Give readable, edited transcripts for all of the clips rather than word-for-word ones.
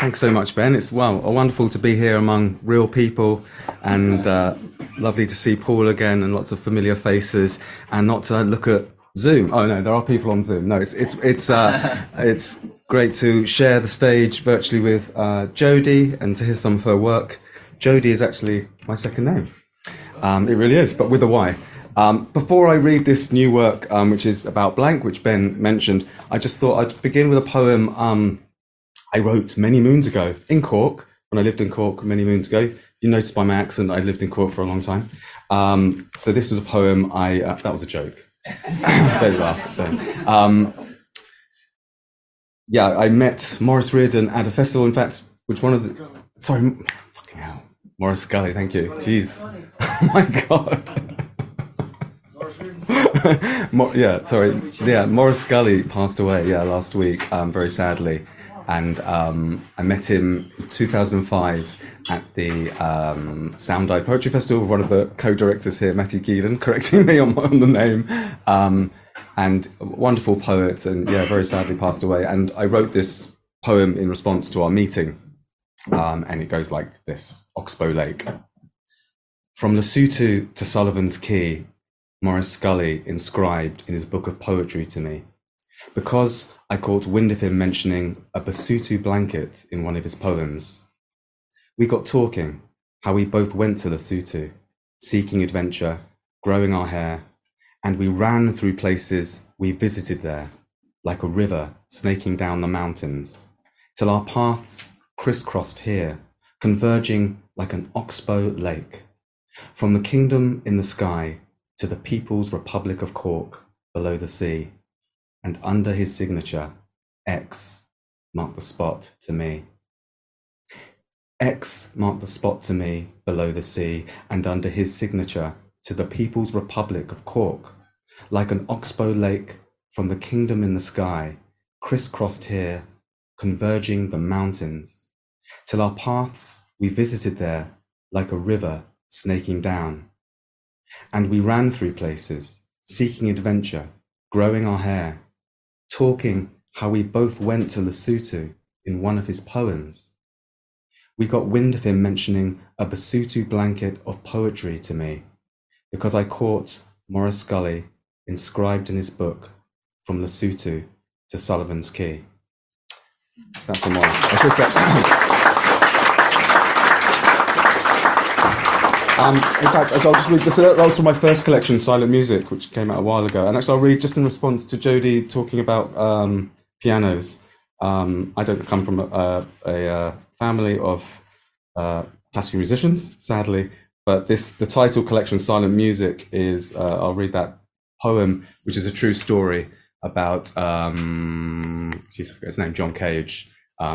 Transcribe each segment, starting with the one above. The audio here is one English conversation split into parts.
Thanks so much, Ben. It's wonderful to be here among real people, and lovely to see Paul again and lots of familiar faces, and not to look at Zoom. Oh no, there are people on Zoom. No, it's great to share the stage virtually with Jodie and to hear some of her work. Jodie is actually my second name. It really is, but with a Y. Before I read this new work, which is about blank, which Ben mentioned, I just thought I'd begin with a poem I wrote many moons ago in Cork, when I lived in Cork many moons ago. You noticed by my accent I lived in Cork for a long time. So this is a poem that was a joke. Don't laugh. Don't. I met Maurice Riordan at a festival, in fact, which one of the... Sorry, fucking hell. Maurice Scully, thank you. Jeez. Oh my God. Maurice Scully passed away, last week, very sadly. And I met him in 2005 at the Sound Eye Poetry Festival with one of the co-directors here, Matthew Keelan, correcting me on the name. And a wonderful poet, and very sadly passed away. And I wrote this poem in response to our meeting. And it goes like this: Oxbow Lake. From Lesotho to Sullivan's Quay, Maurice Scully inscribed in his book of poetry to me, because I caught wind of him mentioning a Basotho blanket in one of his poems. We got talking, how we both went to Lesotho, seeking adventure, growing our hair, and we ran through places we visited there, like a river snaking down the mountains, till our paths crisscrossed here, converging like an oxbow lake, from the kingdom in the sky to the People's Republic of Cork below the sea. And under his signature, X marked the spot to me. X marked the spot to me below the sea, and under his signature to the People's Republic of Cork, like an oxbow lake from the kingdom in the sky, crisscrossed here, converging the mountains, till our paths we visited there like a river snaking down. And we ran through places, seeking adventure, growing our hair, talking how we both went to Lesotho in one of his poems. We got wind of him mentioning a Basotho blanket of poetry to me, because I caught Maurice Scully inscribed in his book, From Lesotho to Sullivan's Quay. That's for Maurice. In fact, I'll just read this. That was from my first collection, Silent Music, which came out a while ago. And actually, I'll read just in response to Jodie talking about pianos. I don't come from a family of classical musicians, sadly, but the title collection, Silent Music, is, I'll read that poem, which is a true story about, I forget his name, John Cage.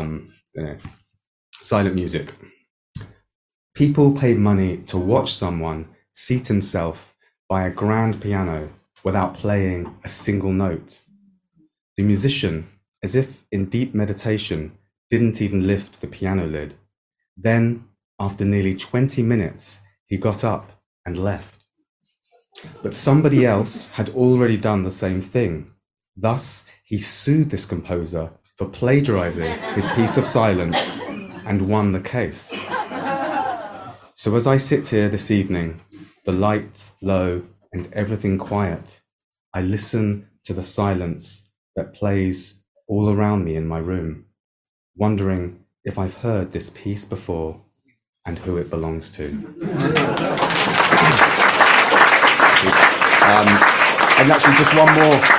Silent Music. People pay money to watch someone seat himself by a grand piano without playing a single note. The musician, as if in deep meditation, didn't even lift the piano lid. Then, after nearly 20 minutes, he got up and left. But somebody else had already done the same thing. Thus, he sued this composer for plagiarizing his piece of silence and won the case. So as I sit here this evening, the light low and everything quiet, I listen to the silence that plays all around me in my room, wondering if I've heard this piece before and who it belongs to. And actually just one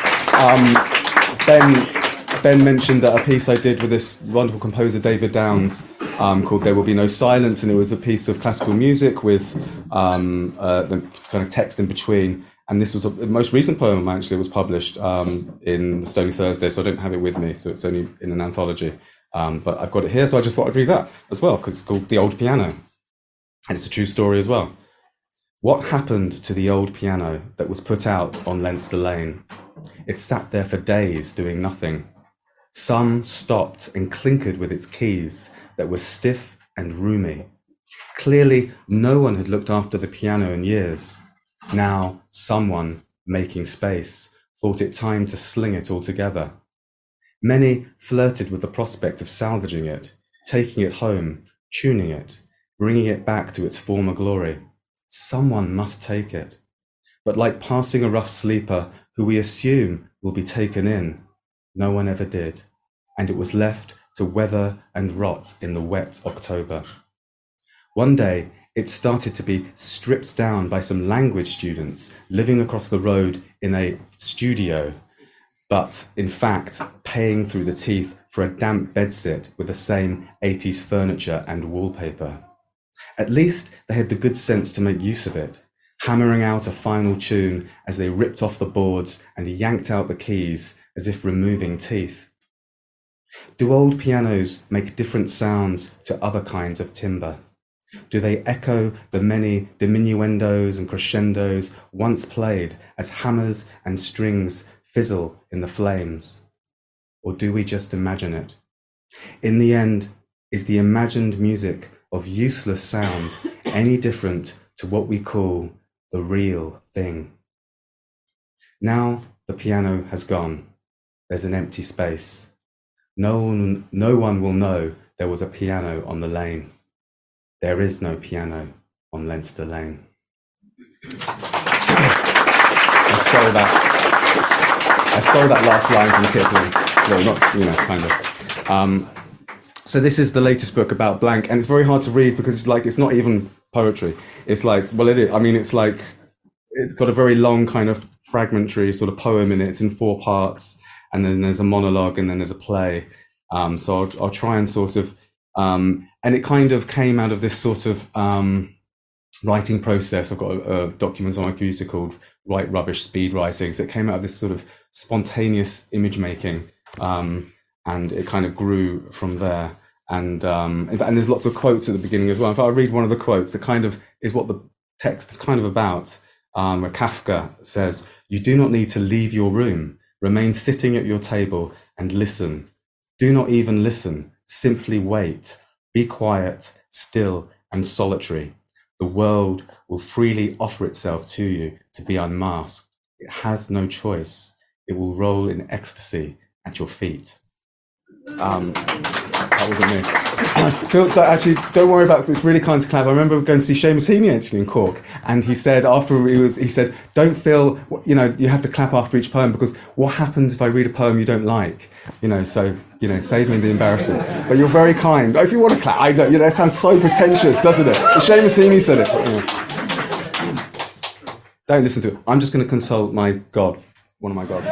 more. Ben mentioned a piece I did with this wonderful composer, David Downs, called There Will Be No Silence, and it was a piece of classical music with the kind of text in between. And this was the most recent poem actually was published in the Stony Thursday, so I don't have it with me, so it's only in an anthology. But I've got it here, so I just thought I'd read that as well, because it's called The Old Piano. And it's a true story as well. What happened to the old piano that was put out on Leinster Lane? It sat there for days doing nothing. Some stopped and clinkered with its keys that were stiff and roomy. Clearly, no one had looked after the piano in years. Now, someone, making space, thought it time to sling it all together. Many flirted with the prospect of salvaging it, taking it home, tuning it, bringing it back to its former glory. Someone must take it. But like passing a rough sleeper who we assume will be taken in, no one ever did, and it was left to weather and rot in the wet October. One day, it started to be stripped down by some language students living across the road in a studio, but in fact, paying through the teeth for a damp bedsit with the same 80s furniture and wallpaper. At least they had the good sense to make use of it, hammering out a final tune as they ripped off the boards and yanked out the keys as if removing teeth. Do old pianos make different sounds to other kinds of timber? Do they echo the many diminuendos and crescendos once played as hammers and strings fizzle in the flames? Or do we just imagine it? In the end, is the imagined music of useless sound any different to what we call the real thing? Now the piano has gone. There's an empty space. No one will know there was a piano on the lane. There is no piano on Leinster Lane. I stole that last line from Kipling. Well, not, kind of. So this is the latest book about blank, and it's very hard to read because it's not even poetry. It's like, well, it is. I mean, it's got a very long kind of fragmentary sort of poem in it. It's in 4 parts, and then there's a monologue, and then there's a play. So I'll try and sort of, and it kind of came out of this sort of writing process. I've got a document on my computer called Write Rubbish Speed Writing. So it came out of this sort of spontaneous image making, and it kind of grew from there. And there's lots of quotes at the beginning as well. If I read one of the quotes, it kind of is what the text is kind of about, where Kafka says, "You do not need to leave your room. Remain sitting at your table and listen. Do not even listen. Simply wait. Be quiet, still, and solitary. The world will freely offer itself to you to be unmasked. It has no choice. It will roll in ecstasy at your feet." That wasn't me. Phil, actually, don't worry about this. Really kind to clap. I remember going to see Seamus Heaney actually in Cork, and he said he said, "Don't feel, you have to clap after each poem, because what happens if I read a poem you don't like? So save me the embarrassment." But you're very kind. If you want to clap, I know. It sounds so pretentious, doesn't it? Seamus Heaney said it. Don't listen to it. I'm just going to consult my God, one of my gods.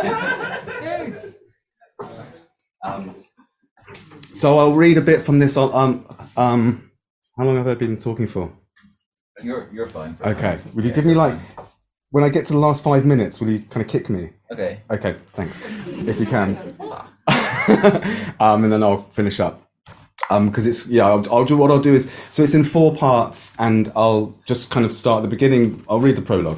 So I'll read a bit from this. How long have I been talking for? You're fine. Okay. Will you give me when I get to the last 5 minutes, will you kind of kick me? Okay. Okay, thanks. If you can. And then I'll finish up. Because I'll do what I'll do is, so it's in 4 parts, and I'll just kind of start at the beginning. I'll read the prologue.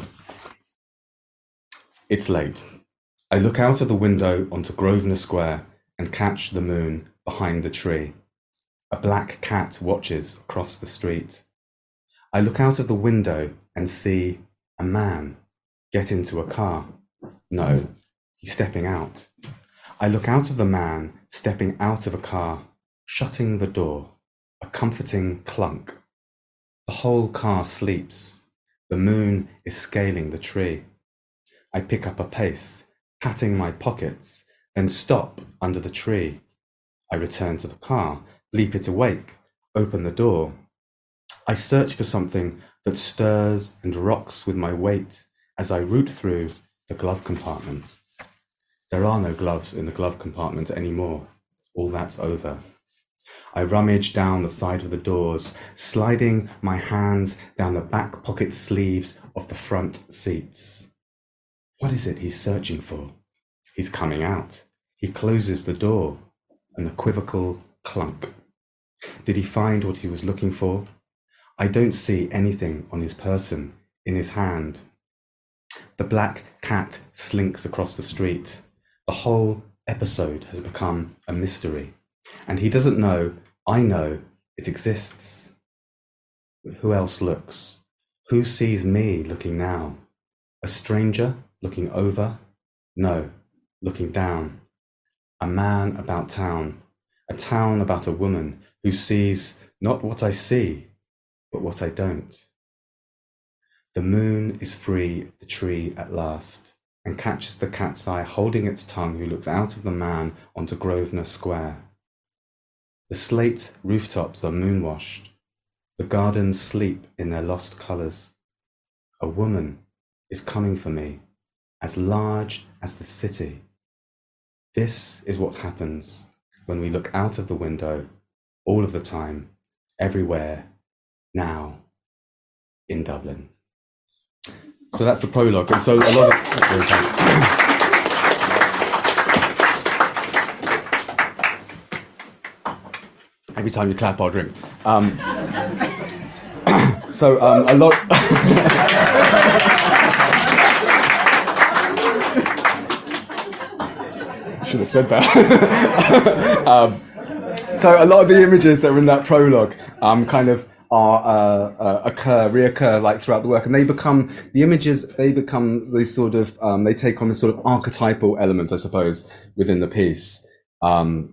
It's late. I look out of the window onto Grosvenor Square and catch the moon behind the tree. A black cat watches across the street. I look out of the window and see a man get into a car. No, he's stepping out. I look out of the man stepping out of a car, shutting the door, a comforting clunk. The whole car sleeps. The moon is scaling the tree. I pick up a pace, patting my pockets, then stop under the tree. I return to the car, leap it awake, open the door. I search for something that stirs and rocks with my weight as I root through the glove compartment. There are no gloves in the glove compartment anymore. All that's over. I rummage down the side of the doors, sliding my hands down the back pocket sleeves of the front seats. What is it he's searching for? He's coming out. He closes the door, and the quizzical clunk. Did he find what he was looking for? I don't see anything on his person, in his hand. The black cat slinks across the street. The whole episode has become a mystery, and he doesn't know, I know, it exists. Who else looks? Who sees me looking now? A stranger looking over? No, looking down. A man about town. A town about a woman who sees not what I see, but what I don't. The moon is free of the tree at last, and catches the cat's eye holding its tongue, who looks out of the man onto Grosvenor Square. The slate rooftops are moon-washed. The gardens sleep in their lost colours. A woman is coming for me, as large as the city. This is what happens when we look out of the window all of the time, everywhere, now, in Dublin. So that's the prologue. And so a lot of... Every time you clap, I'll drink. So a lot... Should have said that. So a lot of the images that are in that prologue kind of reoccur like throughout the work, and they become these sort of they take on this sort of archetypal element, I suppose, within the piece. So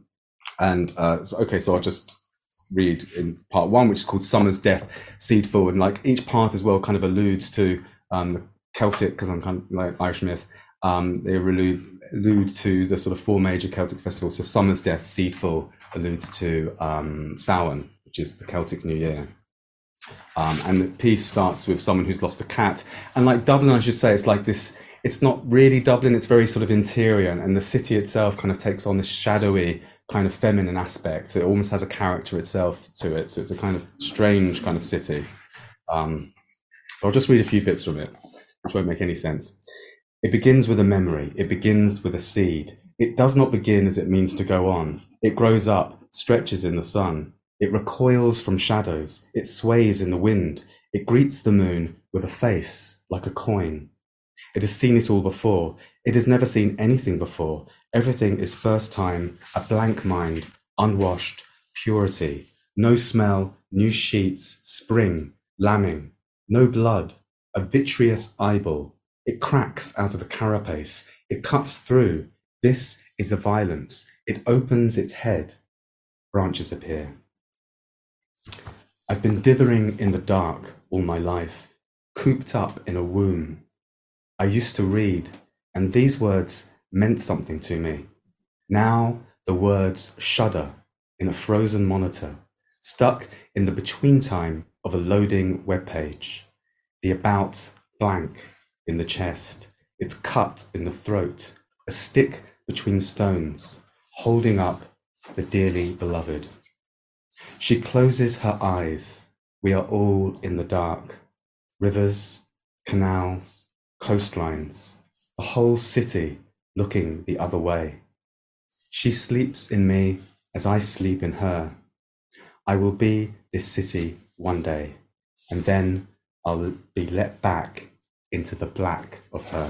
I'll just read in part one, which is called Summer's Death, Seedful, and like each part as well kind of alludes to the Celtic, because I'm kind of like Irish myth. They allude to the sort of four major Celtic festivals. So Summer's Death, Seedful, alludes to Samhain, which is the Celtic New Year. And the piece starts with someone who's lost a cat. And like Dublin, I should say, it's like this, it's not really Dublin, it's very sort of interior. And the city itself kind of takes on this shadowy kind of feminine aspect. So it almost has a character itself to it. So it's a kind of strange kind of city. So I'll just read a few bits from it, which won't make any sense. It begins with a memory. It begins with a seed. It does not begin as it means to go on. It grows up, stretches in the sun. It recoils from shadows. It sways in the wind. It greets the moon with a face like a coin. It has seen it all before. It has never seen anything before. Everything is first time, a blank mind, unwashed, purity. No smell, new sheets, spring, lambing. No blood, a vitreous eyeball. It cracks out of the carapace. It cuts through. This is the violence. It opens its head. Branches appear. I've been dithering in the dark all my life, cooped up in a womb. I used to read, and these words meant something to me. Now the words shudder in a frozen monitor, stuck in the between time of a loading web page. The about blank in the chest, it's cut in the throat, a stick between stones, holding up the dearly beloved. She closes her eyes. We are all in the dark. Rivers, canals, coastlines, the whole city looking the other way. She sleeps in me as I sleep in her. I will be this city one day, and then I'll be let back into the black of her.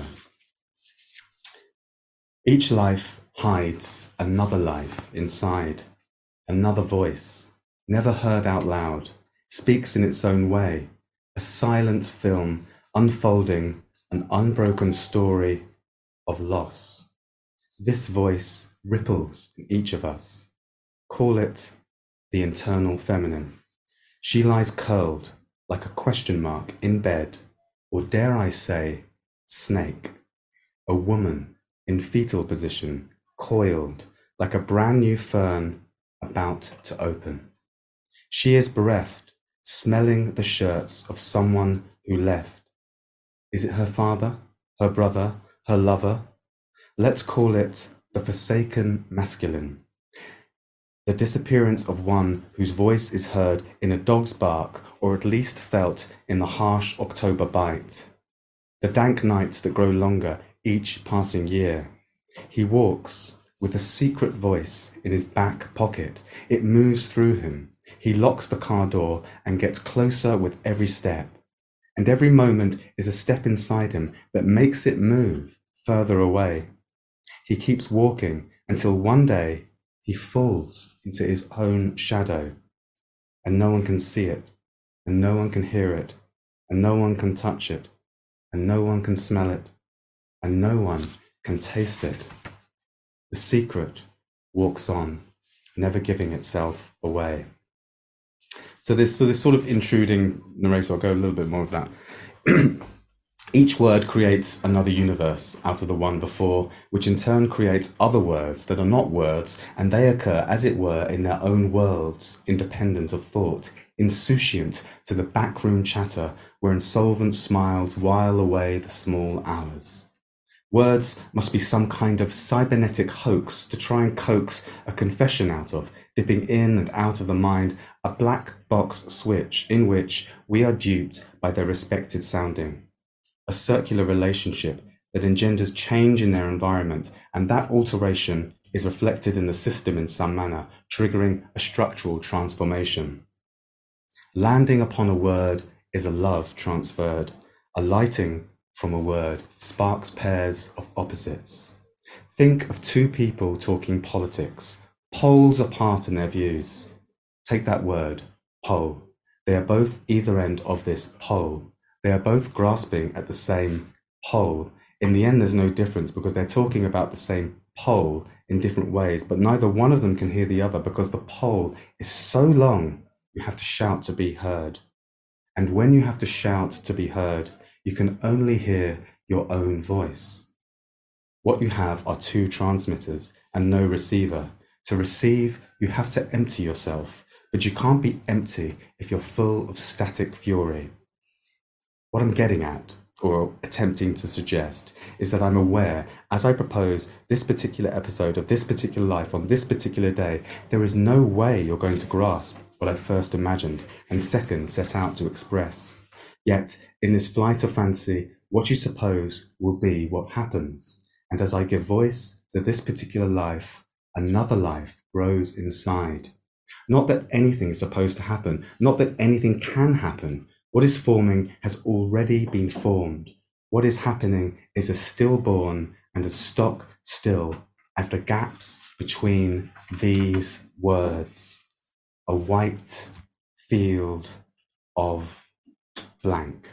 Each life hides another life inside. Another voice, never heard out loud, speaks in its own way. A silent film unfolding an unbroken story of loss. This voice ripples in each of us. Call it the internal feminine. She lies curled like a question mark in bed, or dare I say, snake. A woman in fetal position, coiled like a brand new fern about to open. She is bereft, smelling the shirts of someone who left. Is it her father, her brother, her lover? Let's call it the forsaken masculine. The disappearance of one whose voice is heard in a dog's bark, or at least felt in the harsh October bite. The dank nights that grow longer each passing year. He walks with a secret voice in his back pocket. It moves through him. He locks the car door and gets closer with every step. And every moment is a step inside him that makes it move further away. He keeps walking until one day he falls into his own shadow, and no one can see it, and no one can hear it, and no one can touch it, and no one can smell it, and no one can taste it. The secret walks on. never giving itself away. So this sort of intruding narrator, I'll go a little bit more of that. Each word creates another universe out of the one before, which in turn creates other words that are not words, and they occur, as it were, in their own worlds, independent of thought, insouciant to the backroom chatter where insolvent smiles while away the small hours. Words must be some kind of cybernetic hoax to try and coax a confession out of, dipping in and out of the mind, a black box switch in which we are duped by their respected sounding. A circular relationship that engenders change in their environment, and that alteration is reflected in the system in some manner, triggering a structural transformation. Landing upon a word is a love transferred. Alighting from a word sparks pairs of opposites. Think of two people talking politics, poles apart in their views. Take that word, pole. They are both either end of this pole. They are both grasping at the same pole. In the end, there's no difference because they're talking about the same pole in different ways, but neither one of them can hear the other because the pole is so long, you have to shout to be heard. And when you have to shout to be heard, you can only hear your own voice. What you have are two transmitters and no receiver. To receive, you have to empty yourself, but you can't be empty if you're full of static fury. What I'm getting at, or attempting to suggest, is that I'm aware, as I propose this particular episode of this particular life on this particular day, there is no way you're going to grasp what I first imagined and second set out to express. Yet, in this flight of fancy, what you suppose will be what happens. And as I give voice to this particular life, another life grows inside. Not that anything is supposed to happen, not that anything can happen. What is forming has already been formed. What is happening is as stillborn and as stock still as the gaps between these words. A white field of blank.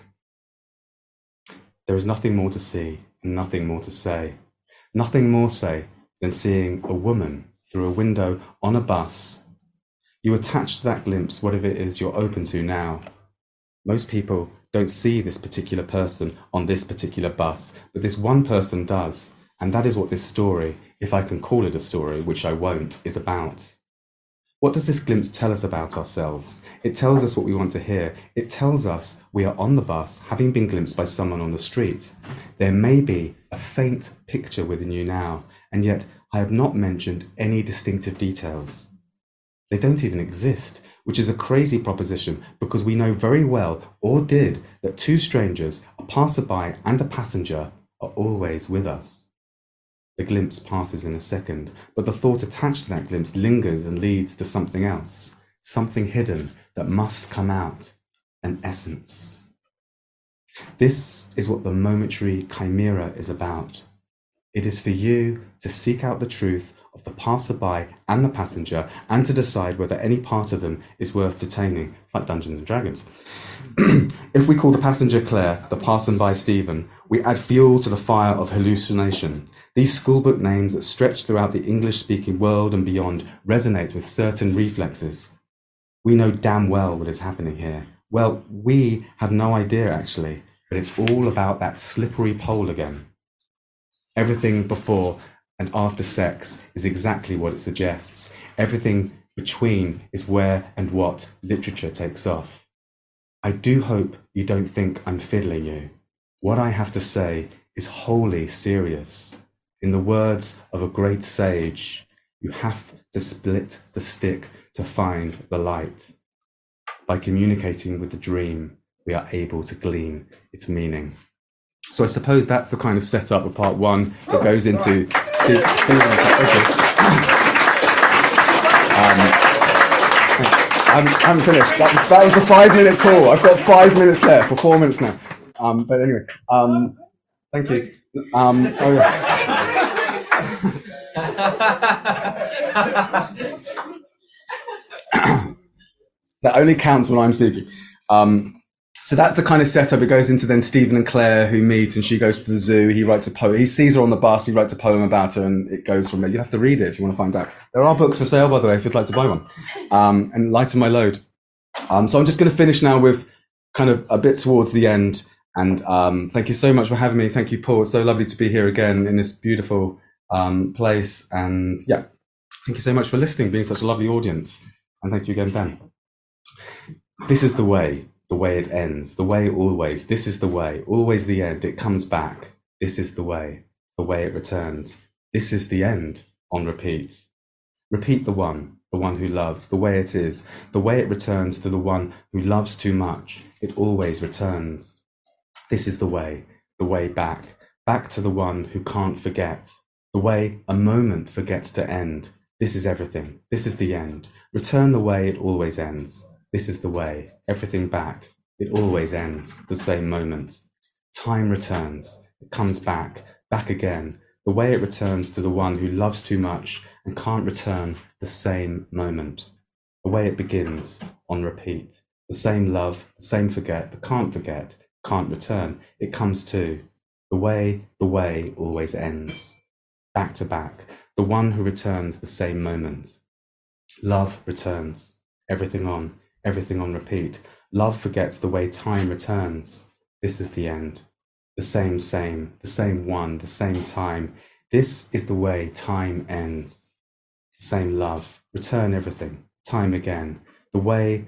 There is nothing more to see and nothing more to say. Nothing more say than seeing a woman through a window on a bus. You attach to that glimpse whatever it is you're open to now. Most people don't see this particular person on this particular bus, but this one person does. And that is what this story, if I can call it a story, which I won't, is about. What does this glimpse tell us about ourselves? It tells us what we want to hear. It tells us we are on the bus, having been glimpsed by someone on the street. There may be a faint picture within you now, and yet I have not mentioned any distinctive details. They don't even exist, which is a crazy proposition because we know very well, or did, that two strangers, a passerby and a passenger, are always with us. The glimpse passes in a second, but the thought attached to that glimpse lingers and leads to something else, something hidden that must come out, an essence. This is what the momentary chimera is about. It is for you to seek out the truth of the passerby and the passenger and to decide whether any part of them is worth detaining, like Dungeons and Dragons. If we call the passenger Claire, the passerby Stephen, we add fuel to the fire of hallucination. These schoolbook names that stretch throughout the English-speaking world and beyond resonate with certain reflexes. We know damn well what is happening here. Well, we have no idea actually, but it's all about that slippery pole again. Everything before and after sex is exactly what it suggests. Everything between is where and what literature takes off. I do hope you don't think I'm fiddling you. What I have to say is wholly serious. In the words of a great sage, you have to split the stick to find the light. By communicating with the dream, we are able to glean its meaning. So I suppose that's the kind of setup of part one that goes into Stephen. I haven't finished. That was the 5-minute call. I've got 5 minutes left for 4 minutes now. But anyway, thank you. That only counts when I'm speaking. So that's the kind of setup. It goes into then Stephen and Claire who meet, and she goes to the zoo. He writes a poem. He sees her on the bus. He writes a poem about her, and it goes from there. You have to read it if you want to find out. There are books for sale, by the way, if you'd like to buy one. And lighten my load. So I'm just going to finish now with kind of a bit towards the end. And thank you so much for having me. Thank you, Paul. It's so lovely to be here again in this beautiful place. And yeah, thank you so much for listening, being such a lovely audience. And thank you again, Ben. This is the way it ends, the way always. This is the way, always the end. It comes back. This is the way it returns. This is the end, on repeat. Repeat the one who loves, the way it is, the way it returns to the one who loves too much. It always returns. This is the way back to the one who can't forget, the way a moment forgets to end. This is everything. This is the end. Return the way it always ends. This is the way, everything back. It always ends, the same moment. Time returns, it comes back again. The way it returns to the one who loves too much and can't return the same moment. The way it begins, on repeat. The same love, the same forget, the can't forget, can't return. It comes to the way always ends. Back to back, the one who returns the same moment. Love returns, everything on repeat. Love forgets the way time returns. This is the end. The same, the same one, the same time. This is the way time ends. The same love, return everything, time again. The way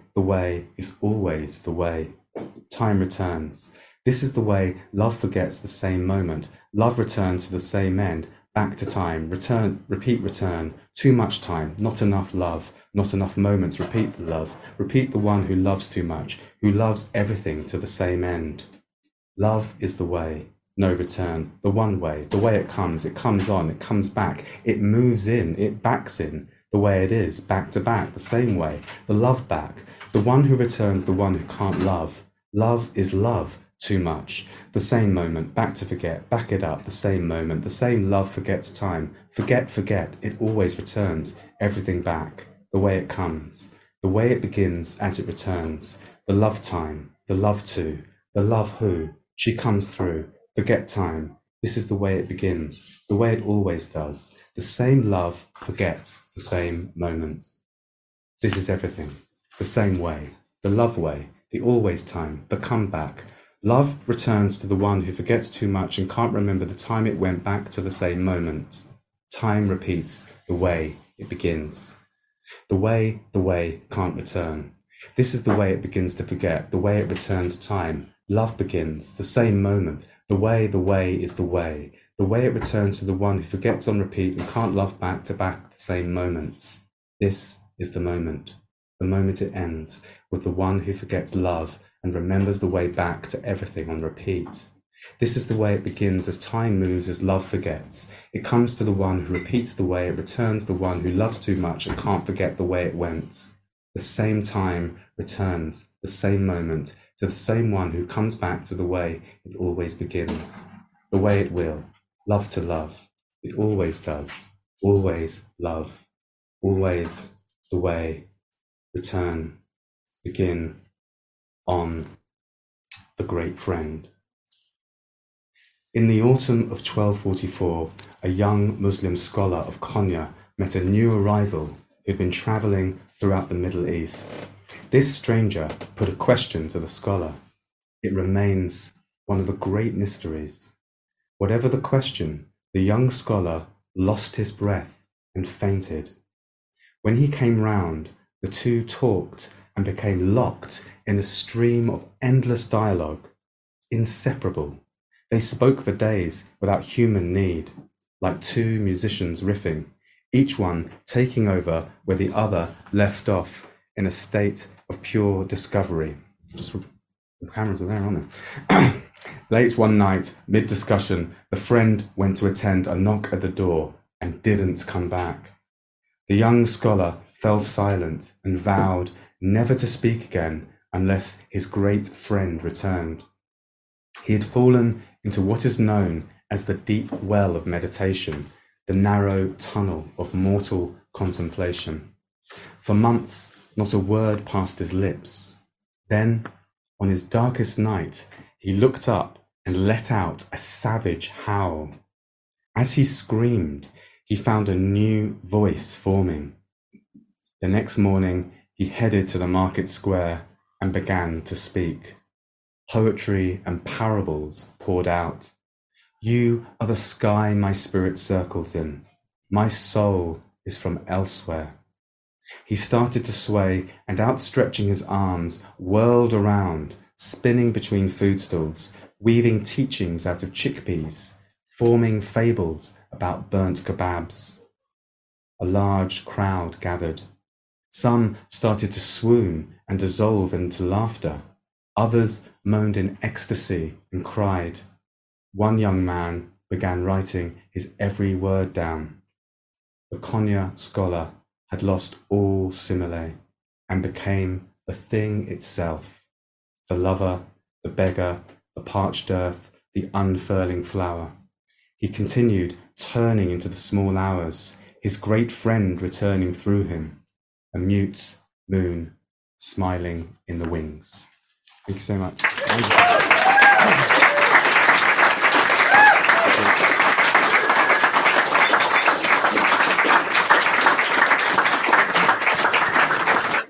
is always the way. Time returns. This is the way love forgets the same moment. Love returns to the same end. Back to time, return, repeat, return. Too much time, not enough love. Not enough moments, repeat the love. Repeat the one who loves too much, who loves everything to the same end. Love is the way, no return, the one way, the way it comes on, it comes back, it moves in, it backs in, the way it is, back to back, the same way, the love back, the one who returns, the one who can't love. Love is love, too much. The same moment, back to forget, back it up, the same moment, the same love forgets time. Forget, it always returns, everything back. The way it comes, the way it begins as it returns, the love time, the love to, the love who, she comes through, forget time, this is the way it begins, the way it always does, the same love forgets the same moment. This is everything, the same way, the love way, the always time, the comeback. Love returns to the one who forgets too much and can't remember the time it went back to the same moment. Time repeats the way it begins. The way can't return. This is the way it begins to forget, the way it returns time. Love begins, the same moment. The way is the way. The way it returns to the one who forgets on repeat and can't love back to back the same moment. This is the moment it ends, with the one who forgets love and remembers the way back to everything on repeat. This is the way it begins as time moves, as love forgets. It comes to the one who repeats the way, it returns the one who loves too much and can't forget the way it went. The same time returns, the same moment, to the same one who comes back to the way it always begins. The way it will, love to love. It always does, always love. Always the way, return, begin, on, the great friend. In the autumn of 1244, a young Muslim scholar of Konya met a new arrival who'd been travelling throughout the Middle East. This stranger put a question to the scholar. It remains one of the great mysteries. Whatever the question, the young scholar lost his breath and fainted. When he came round, the two talked and became locked in a stream of endless dialogue, inseparable. They spoke for days without human need, like two musicians riffing, each one taking over where the other left off in a state of pure discovery. Just the cameras are there, aren't they? Late one night, mid-discussion, the friend went to attend a knock at the door and didn't come back. The young scholar fell silent and vowed never to speak again unless his great friend returned. He had fallen into what is known as the deep well of meditation, the narrow tunnel of mortal contemplation. For months, not a word passed his lips. Then, On his darkest night, he looked up and let out a savage howl. As he screamed, he found a new voice forming. The next morning, he headed to the market square and began to speak. Poetry and parables poured out. You are the sky my spirit circles in. My soul is from elsewhere. He started to sway and, outstretching his arms, whirled around, spinning between food stalls, weaving teachings out of chickpeas, forming fables about burnt kebabs. A large crowd gathered. Some started to swoon and dissolve into laughter. Others moaned in ecstasy and cried. One young man began writing his every word down. The Konya scholar had lost all simile and became the thing itself, the lover, the beggar, the parched earth, the unfurling flower. He continued, turning into the small hours, his great friend returning through him, a mute moon smiling in the wings. Thank you so much.